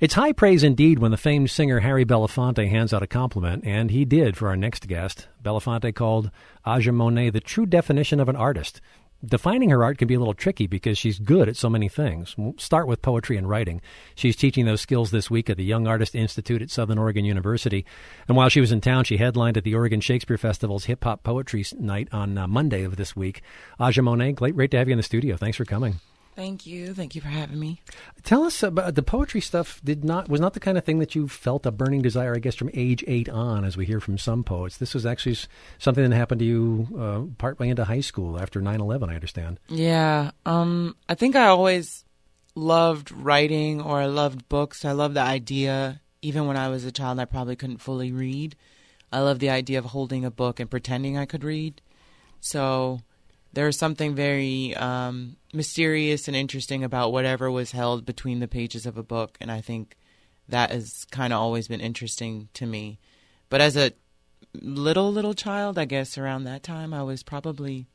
It's high praise indeed when the famed singer Harry Belafonte hands out a compliment, and he did for our next guest. Belafonte called Aja Monet the true definition of an artist. Defining her art can be a little tricky because she's good at so many things. We'll start with poetry and writing. She's teaching those skills this week at the Young Artist Institute at Southern Oregon University. And while she was in town, she headlined at the Oregon Shakespeare Festival's Hip Hop Poetry Night on Monday of this week. Aja Monet, great to have you in the studio. Thanks for coming. Thank you. Thank you for having me. Tell us about the poetry stuff. Was not the kind of thing that you felt a burning desire, I guess, from age 8 on, as we hear from some poets. This was actually something that happened to you partway into high school after 9/11, I understand. Yeah. I think I always loved writing, or I loved books. I loved the idea. Even when I was a child, I probably couldn't fully read. I loved the idea of holding a book and pretending I could read. So there was something very mysterious and interesting about whatever was held between the pages of a book, and I think that has kind of always been interesting to me. But as a little child, I guess around that time, I was probably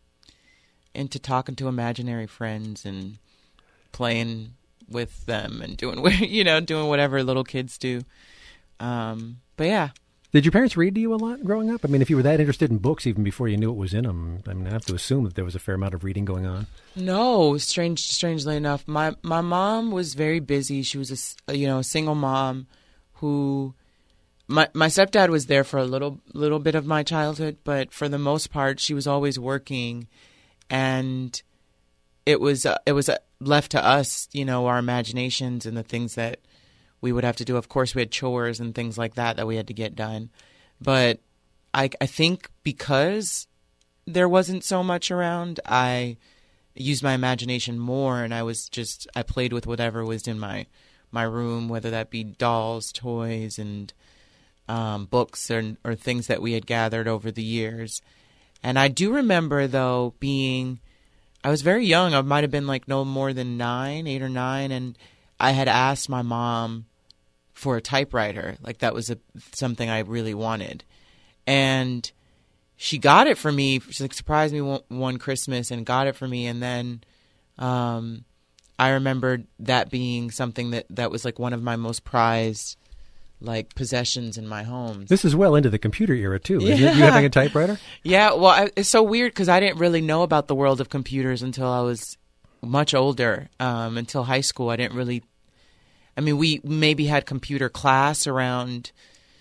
into talking to imaginary friends and playing with them and doing whatever little kids do. But yeah. Did your parents read to you a lot growing up? I mean, if you were that interested in books even before you knew what was in them, I mean, I have to assume that there was a fair amount of reading going on. No, strangely enough, my mom was very busy. She was a single mom who my stepdad was there for a little bit of my childhood, but for the most part, she was always working, and it was left to us, our imaginations and the things that we would have to do. Of course, we had chores and things like that we had to get done. But I think because there wasn't so much around, I used my imagination more, and I played with whatever was in my room, whether that be dolls, toys, and books or things that we had gathered over the years. And I do remember, though, I was very young. I might have been like no more than 8 or 9, and I had asked my mom for a typewriter. Like that was something I really wanted. And she got it for me. She surprised me one Christmas and got it for me. And then I remembered that being something that was like one of my most prized like possessions in my home. This is well into the computer era too, isn't it? You having a typewriter? Yeah. Well, it's so weird because I didn't really know about the world of computers until I was much older, until high school. I didn't really, we maybe had computer class around,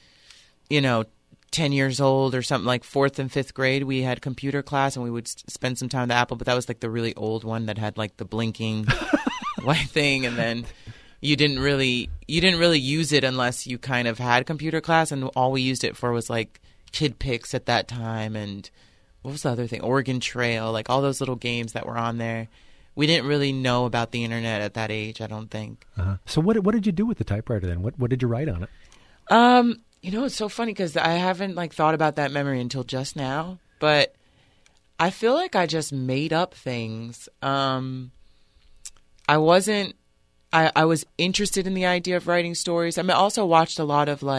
10 years old or something, like 4th and 5th grade. We had computer class and we would spend some time at the Apple, but that was like the really old one that had like the blinking white thing. And then you didn't really use it unless you kind of had computer class. And all we used it for was like Kid Pix at that time. And what was the other thing? Oregon Trail, like all those little games that were on there. We didn't really know about the internet at that age, I don't think. Uh-huh. So what did you do with the typewriter then? What did you write on it? It's so funny because I haven't thought about that memory until just now. But I feel like I just made up things. I was interested in the idea of writing stories. I also watched a lot of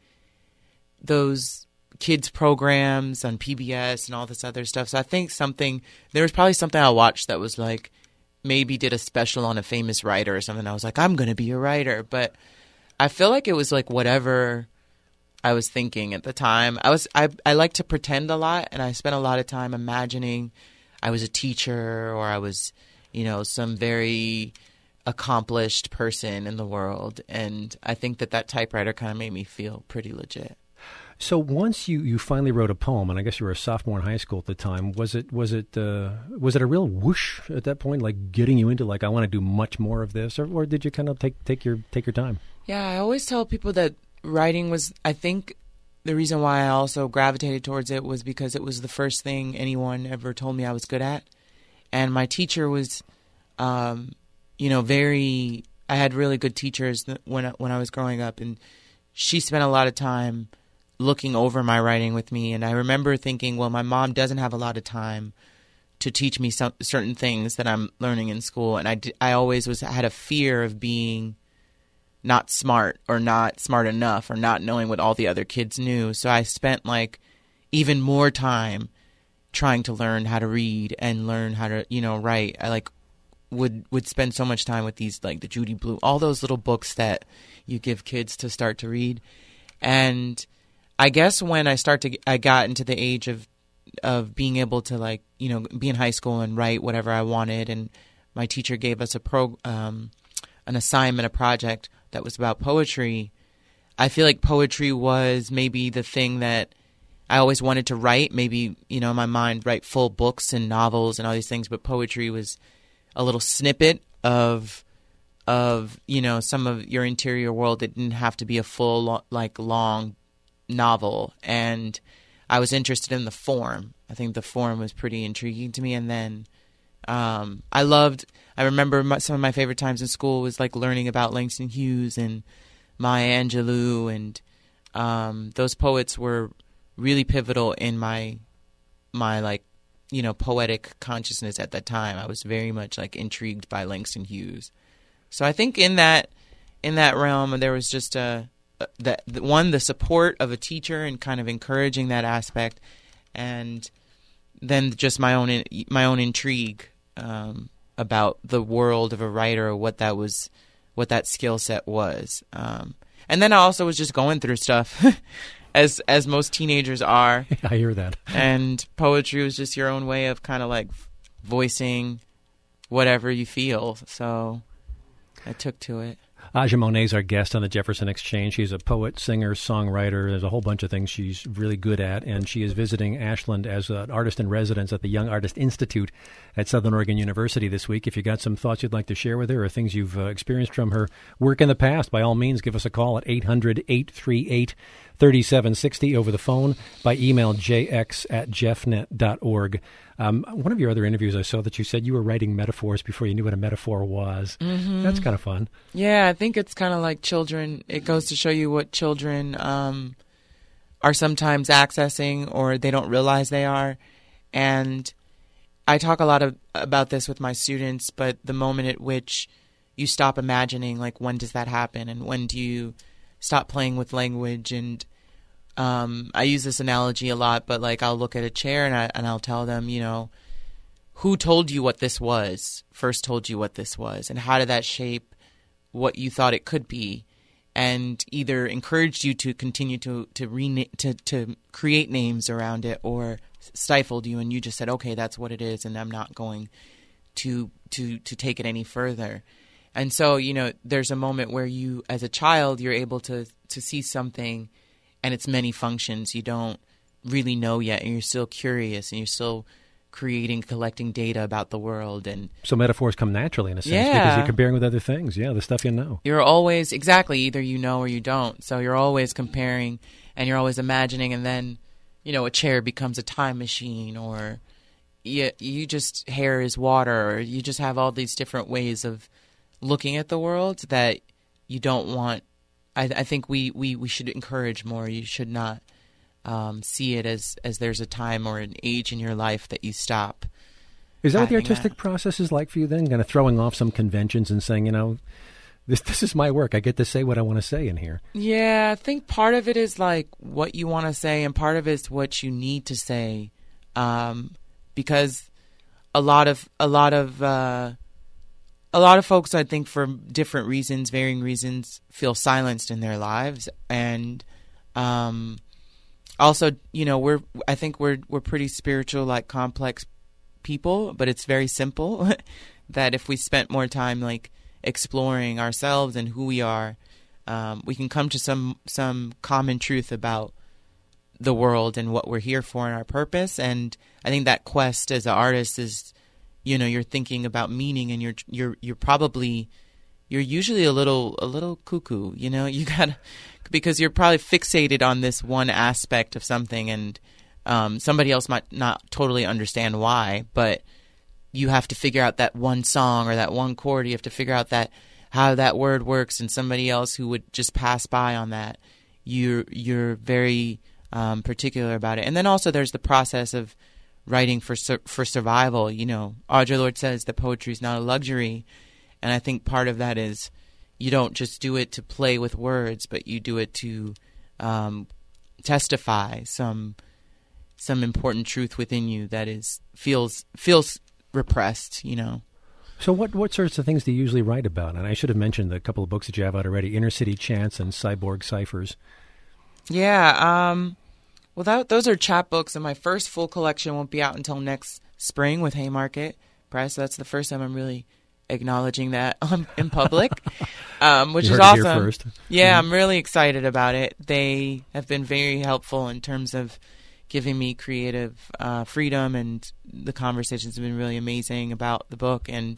those kids programs on PBS and all this other stuff. So I think there was probably something I watched that was like, maybe did a special on a famous writer or something. I was like, I'm going to be a writer. But I feel like it was like whatever I was thinking at the time. I like to pretend a lot, and I spent a lot of time imagining I was a teacher or I was, some very accomplished person in the world. And I think that typewriter kind of made me feel pretty legit. So once you finally wrote a poem, and I guess you were a sophomore in high school at the time, was it a real whoosh at that point, like getting you into I want to do much more of this, or did you kind of take your time? Yeah, I always tell people that writing was, I think the reason why I also gravitated towards it was because it was the first thing anyone ever told me I was good at, and my teacher was, I had really good teachers when I was growing up, and she spent a lot of time looking over my writing with me. And I remember thinking, well, my mom doesn't have a lot of time to teach me certain things that I'm learning in school. And I always had a fear of being not smart or not smart enough or not knowing what all the other kids knew. So I spent even more time trying to learn how to read and learn how to, write. I would spend so much time with these, like the Judy Blume, all those little books that you give kids to start to read. And I guess when I got into the age of being able to, like, you know, be in high school and write whatever I wanted, and my teacher gave us an assignment, a project that was about poetry. I feel like poetry was maybe the thing that I always wanted to write. Maybe, you know, in my mind, write full books and novels and all these things, but poetry was a little snippet of you know, some of your interior world. It didn't have to be a full, like, long novel. And I was interested in the form. I think the form was pretty intriguing to me. And then I remember some of my favorite times in school was, like, learning about Langston Hughes and Maya Angelou, and those poets were really pivotal in my like, you know, poetic consciousness at that time. I was very much, like, intrigued by Langston Hughes. So I think in that realm, there was just the support of a teacher and kind of encouraging that aspect, and then just my own intrigue about the world of a writer, or what that skill set was. And then I also was just going through stuff as most teenagers are. I hear that. And poetry was just your own way of kind of, like, voicing whatever you feel. So I took to it. Aja Monet is our guest on the Jefferson Exchange. She's a poet, singer, songwriter. There's a whole bunch of things she's really good at, and she is visiting Ashland as an artist in residence at the Young Artist Institute at Southern Oregon University this week. If you got some thoughts you'd like to share with her, or things you've experienced from her work in the past, by all means, give us a call at 800-838-3760 over the phone, by email jx@jeffnet.org. One of your other interviews, I saw that you said you were writing metaphors before you knew what a metaphor was. Mm-hmm. That's kind of fun. Yeah, I think it's kind of like children. It goes to show you what children are sometimes accessing, or they don't realize they are. And I talk a lot about this with my students, but the moment at which you stop imagining, like, when does that happen? And when do you stop playing with language? And I use this analogy a lot, but, like, I'll look at a chair and I'll tell them, you know, who told you what this was, first told you what this was, and how did that shape what you thought it could be, and either encouraged you to continue to create names around it, or stifled you and you just said, okay, that's what it is, and I'm not going to take it any further. And so, you know, there's a moment where you, as a child, you're able to see something and its many functions you don't really know yet, and you're still curious, and you're still collecting data about the world. And so metaphors come naturally, in a sense, because you're comparing with other things. Yeah, the stuff you know. You're always, exactly, either you know or you don't. So you're always comparing, and you're always imagining, and then, you know, a chair becomes a time machine, or you just, hair is water, or you just have all these different ways of looking at the world that you don't want. I think we should encourage more. You should not see it as there's a time or an age in your life that you stop. Is that what the artistic process is like for you then? Kind of throwing off some conventions and saying, you know, this is my work. I get to say what I want to say in here. Yeah, I think part of it is, like, what you want to say, and part of it is what you need to say, because a lot of folks, I think, for different reasons, varying reasons, feel silenced in their lives. And also, you know, I think we're pretty spiritual, like, complex people, but it's very simple that if we spent more time, like, exploring ourselves and who we are, we can come to some common truth about the world and what we're here for and our purpose. And I think that quest as an artist is, you know, you're thinking about meaning, and you're usually a little cuckoo, you know, because you're probably fixated on this one aspect of something, and somebody else might not totally understand why, but you have to figure out that one song or that one chord. You have to figure out how that word works, and somebody else who would just pass by on that, you're very particular about it. And then also there's the process of writing for survival. You know, Audre Lorde says that poetry is not a luxury, and I think part of that is you don't just do it to play with words, but you do it to testify some important truth within you that feels repressed, you know. So what sorts of things do you usually write about? And I should have mentioned the couple of books that you have out already, Inner City Chants and Cyborg Ciphers. Yeah, well, those are chapbooks, and my first full collection won't be out until next spring with Haymarket Press. That's the first time I'm really acknowledging that in public, which is awesome. Here first. Yeah, I'm really excited about it. They have been very helpful in terms of giving me creative freedom, and the conversations have been really amazing about the book. And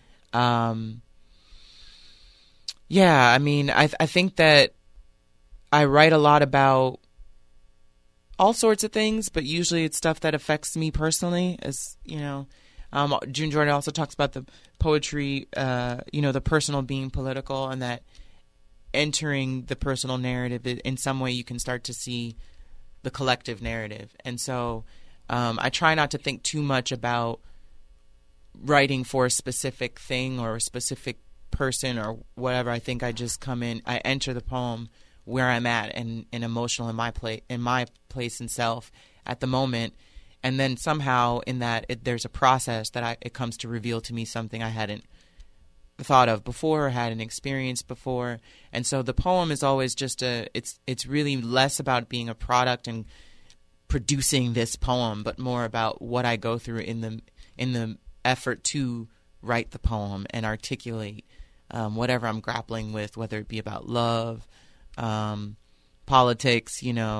yeah, I mean, I think that I write a lot about all sorts of things, but usually it's stuff that affects me personally. As you know, June Jordan also talks about the poetry, the personal being political, and that entering the personal narrative in some way you can start to see the collective narrative. And so I try not to think too much about writing for a specific thing or a specific person or whatever. I think I just come in, I enter the poem where I'm at and emotional in my place and self at the moment, and then somehow in that there's a process that it comes to reveal to me something I hadn't thought of before or hadn't experienced before. And so the poem is always just it's really less about being a product and producing this poem, but more about what I go through in the effort to write the poem and articulate whatever I'm grappling with, whether it be about love, politics,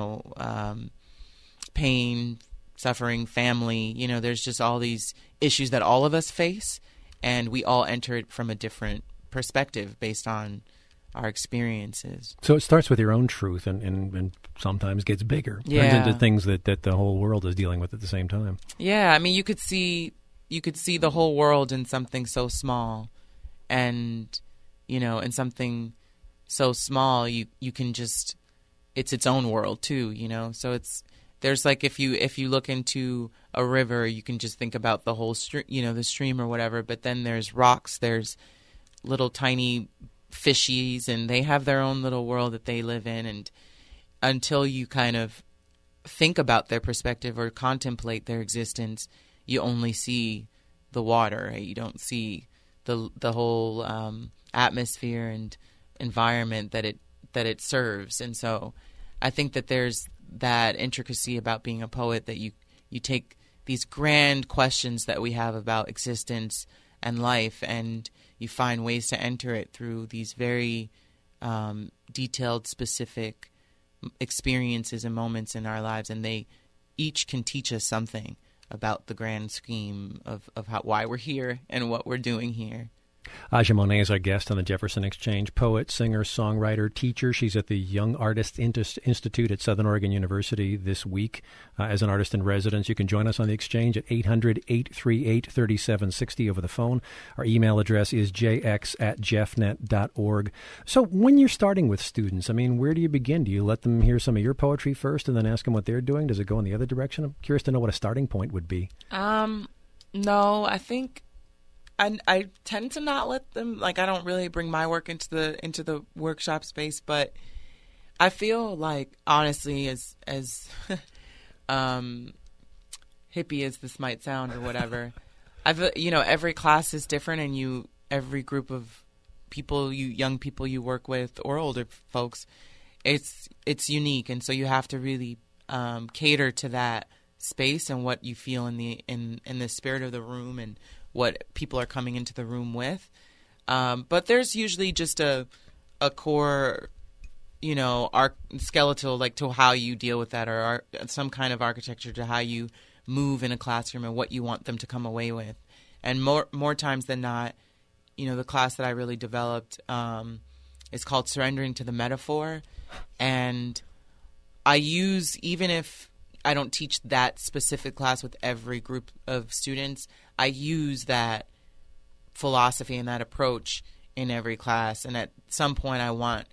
pain, suffering, family. There's just all these issues that all of us face, and we all enter it from a different perspective based on our experiences. So it starts with your own truth and sometimes gets bigger. Yeah. Turns into things that the whole world is dealing with at the same time. Yeah, I mean, you could see the whole world in something so small, and in something so small you can just, it's its own world too, so there's like if you look into a river, you can just think about the whole stream, the stream or whatever, but then there's rocks, there's little tiny fishies, and they have their own little world that they live in, and until you kind of think about their perspective or contemplate their existence, you only see the water, right? You don't see the whole atmosphere and environment that it serves. And so I think that there's that intricacy about being a poet, that you take these grand questions that we have about existence and life, and you find ways to enter it through these very detailed, specific experiences and moments in our lives, and they each can teach us something about the grand scheme of why we're here and what we're doing here. Aja Monet is our guest on the Jefferson Exchange. Poet, singer, songwriter, teacher. She's at the Young Artists Institute at Southern Oregon University this week as an artist in residence. You can join us on the Exchange at 800-838-3760 over the phone. Our email address is jx@jeffnet.org. So when you're starting with students, I mean, where do you begin? Do you let them hear some of your poetry first and then ask them what they're doing? Does it go in the other direction? I'm curious to know what a starting point would be. No, I think I tend to not let them, I don't really bring my work into the workshop space, but I feel like, honestly, as hippie as this might sound or whatever, every class is different, and every group of people, young people you work with or older folks, it's unique, and so you have to really cater to that space and what you feel in the spirit of the room and what people are coming into the room with. But there's usually just a core, skeletal, to how you deal with that, or some kind of architecture to how you move in a classroom and what you want them to come away with. And more times than not, the class that I really developed is called Surrendering to the Metaphor. And I use, even if I don't teach that specific class with every group of students, I use that philosophy and that approach in every class. And at some point, I want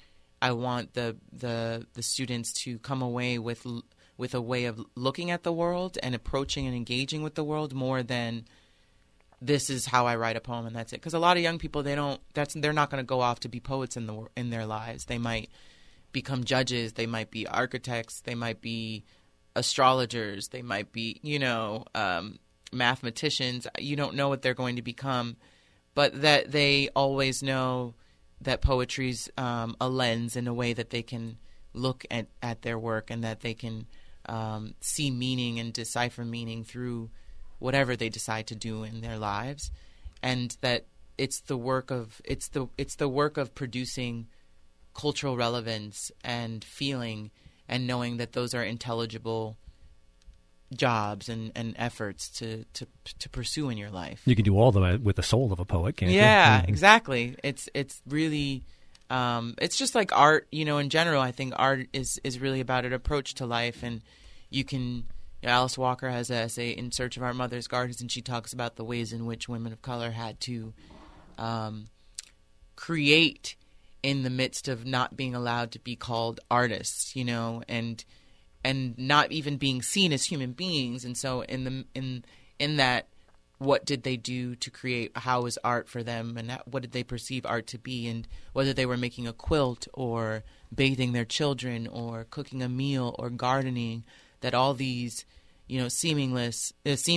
the students to come away with a way of looking at the world and approaching and engaging with the world more than this is how I write a poem and that's it. Because a lot of young people, they're not going to go off to be poets in their lives. They might become judges. They might be architects. They might be astrologers. They might be, mathematicians. You don't know what they're going to become, but that they always know that poetry's a lens in a way that they can look at their work, and that they can see meaning and decipher meaning through whatever they decide to do in their lives, and that it's the work of producing cultural relevance and feeling, and knowing that those are intelligible jobs and efforts to pursue in your life. You can do all of them with the soul of a poet, can't you? Yeah, exactly. It's really it's just like art, in general. I think art is really about an approach to life, and you can. Alice Walker has an essay, In Search of Our Mother's Gardens, and she talks about the ways in which women of color had to create in the midst of not being allowed to be called artists, and not even being seen as human beings. And so in that, what did they do to create? How was art for them, and what did they perceive art to be? And whether they were making a quilt or bathing their children or cooking a meal or gardening, that all these, meaningless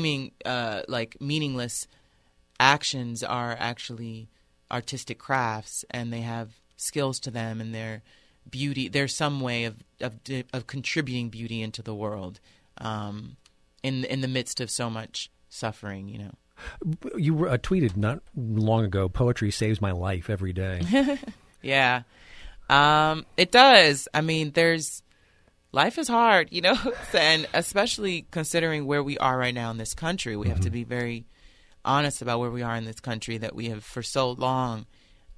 actions are actually artistic crafts, and they have skills to them, and they're beauty. There's some way of contributing beauty into the world, in the midst of so much suffering. You tweeted not long ago, "Poetry saves my life every day." Yeah, it does. I mean, life is hard, and especially considering where we are right now in this country, we have to be very honest about where we are in this country, that we have for so long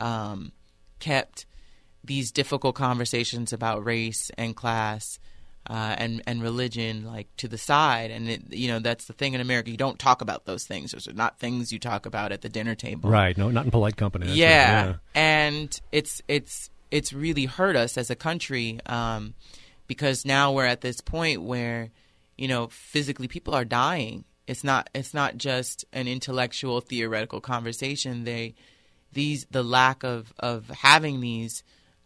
kept these difficult conversations about race and class and religion to the side. And that's the thing in America. You don't talk about those things. Those are not things you talk about at the dinner table. Right. No, not in polite company. That's yeah. Right. And it's really hurt us as a country, because now we're at this point where, physically people are dying. It's not just an intellectual, theoretical conversation. The lack of having these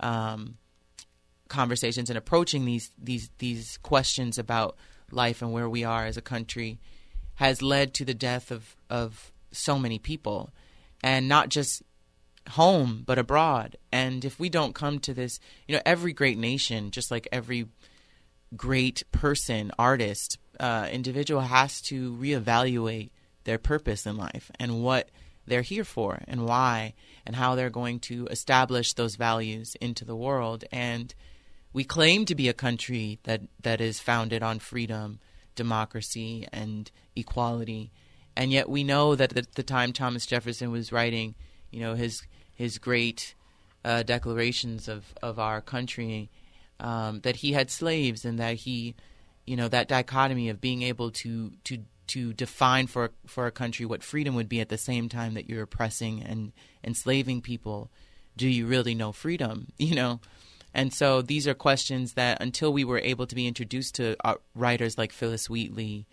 conversations and approaching these questions about life and where we are as a country has led to the death of so many people, and not just home but abroad. And if we don't come to this, every great nation, just like every great person, artist, individual, has to reevaluate their purpose in life and what they're here for and why, and how they're going to establish those values into the world. And we claim to be a country that is founded on freedom, democracy, and equality. And yet we know that at the time Thomas Jefferson was writing, his great declarations of our country, that he had slaves, and that he, that dichotomy of being able to define for a country what freedom would be at the same time that you're oppressing and enslaving people. Do you really know freedom? And so these are questions that, until we were able to be introduced to writers like Phyllis Wheatley,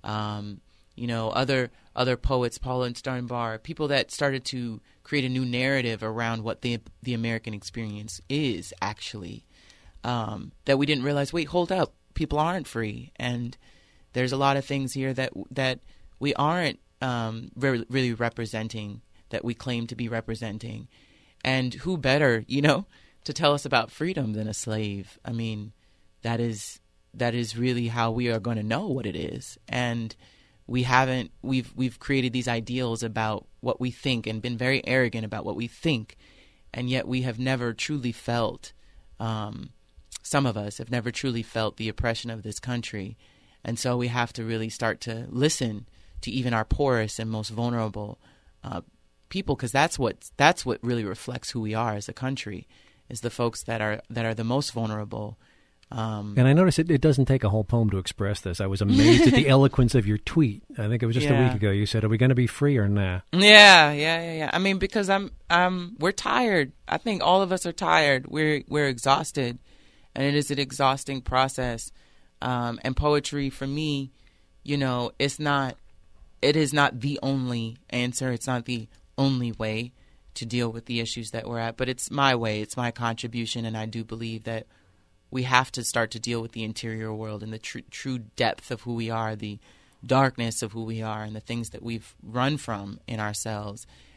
other poets, Paula Steinbar, people that started to create a new narrative around what the American experience is actually, that we didn't realize, wait, hold up, people aren't free. And there's a lot of things here that we aren't really representing, that we claim to be representing. And who better, to tell us about freedom than a slave? I mean, that is really how we are going to know what it is. And we've created these ideals about what we think, and been very arrogant about what we think. And yet we have never truly felt, some of us have never truly felt the oppression of this country. And so we have to really start to listen to even our poorest and most vulnerable people, because that's what really reflects who we are as a country, is the folks that are the most vulnerable. And I noticed it doesn't take a whole poem to express this. I was amazed at the eloquence of your tweet. I think it was just a week ago. You said, "Are we going to be free or nah?" Yeah. I mean, because we're tired. I think all of us are tired. We're exhausted, and it is an exhausting process. And poetry, for me, it is not the only answer. It's not the only way to deal with the issues that we're at, but it's my way. It's my contribution, and I do believe that we have to start to deal with the interior world and the true depth of who we are, the darkness of who we are, and the things that we've run from in ourselves.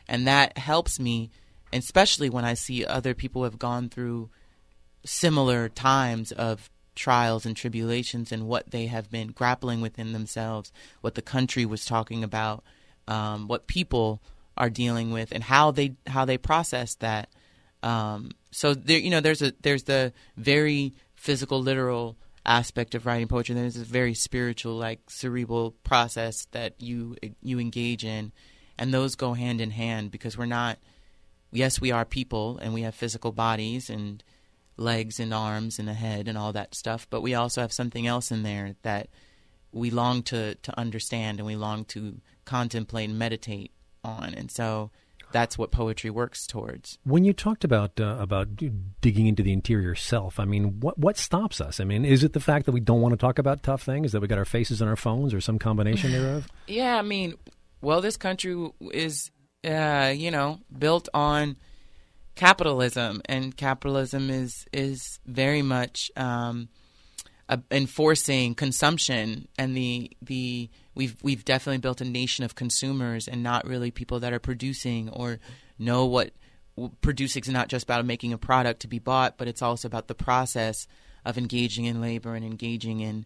And that helps me, especially when I see other people who have gone through similar times of trials and tribulations and what they have been grappling within themselves, what the country was talking about, what people are dealing with, and how they process that. So there, there's the very physical, literal aspect of writing poetry. There's a very spiritual, like cerebral process that you engage in, and those go hand in hand because we're not. Yes, we are people, and we have physical bodies and legs and arms and a head and all that stuff, but we also have something else in there that we long to understand and we long to contemplate and meditate on, and so that's what poetry works towards. When you talked about digging into the interior self, I mean, what stops us? I mean, is it the fact that we don't want to talk about tough things, that we got our faces on our phones, or some combination thereof? Yeah, I mean, well, this country is built on capitalism, and capitalism is very much enforcing consumption, and we've definitely built a nation of consumers and not really people that are producing or know what producing is. Not just about making a product to be bought, but it's also about the process of engaging in labor and engaging in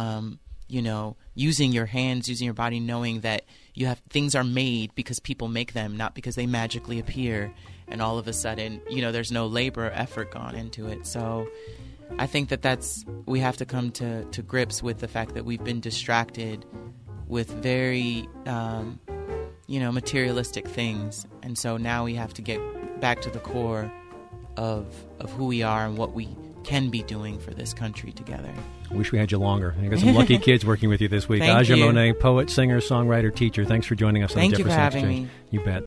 using your hands, using your body, knowing that things are made because people make them, not because they magically appear and all of a sudden, there's no labor or effort gone into it. So I think we have to come to grips with the fact that we've been distracted with very, materialistic things. And so now we have to get back to the core of who we are and what we can be doing for this country together. Wish we had you longer. You got some lucky kids working with you this week. Thank Aja you. Monet, poet, singer, songwriter, teacher. Thanks for joining us on the Thank you Jefferson for having Exchange. me. You bet.